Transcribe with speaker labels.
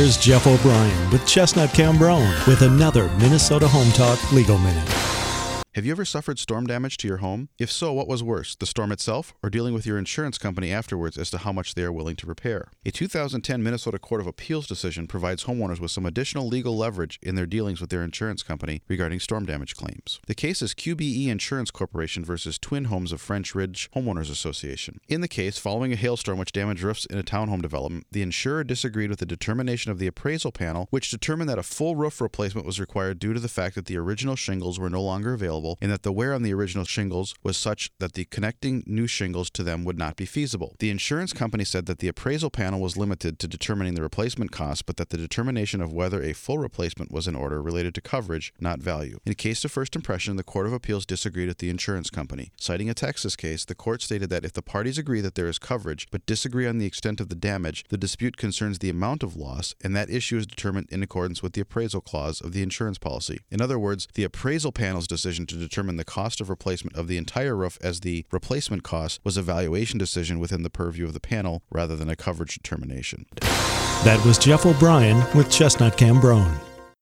Speaker 1: Here's Jeff O'Brien with Chestnut Cambrone with another Minnesota Home Talk Legal Minute.
Speaker 2: Have you ever suffered storm damage to your home? If so, what was worse, the storm itself or dealing with your insurance company afterwards as to how much they are willing to repair? A 2010 Minnesota Court of Appeals decision provides homeowners with some additional legal leverage in their dealings with their insurance company regarding storm damage claims. The case is QBE Insurance Corporation versus Twin Homes of French Ridge Homeowners Association. In the case, following a hailstorm which damaged roofs in a townhome development, the insurer disagreed with the determination of the appraisal panel, which determined that a full roof replacement was required due to the fact that the original shingles were no longer available and that the wear on the original shingles was such that the connecting new shingles to them would not be feasible. The insurance company said that the appraisal panel was limited to determining the replacement cost, but that the determination of whether a full replacement was in order related to coverage, not value. In case of first impression, the Court of Appeals disagreed with the insurance company. Citing a Texas case, the court stated that if the parties agree that there is coverage but disagree on the extent of the damage, the dispute concerns the amount of loss, and that issue is determined in accordance with the appraisal clause of the insurance policy. In other words, the appraisal panel's decision to determine the cost of replacement of the entire roof as the replacement cost was a valuation decision within the purview of the panel rather than a coverage determination.
Speaker 1: That was Jeff O'Brien with Chestnut Cambrone.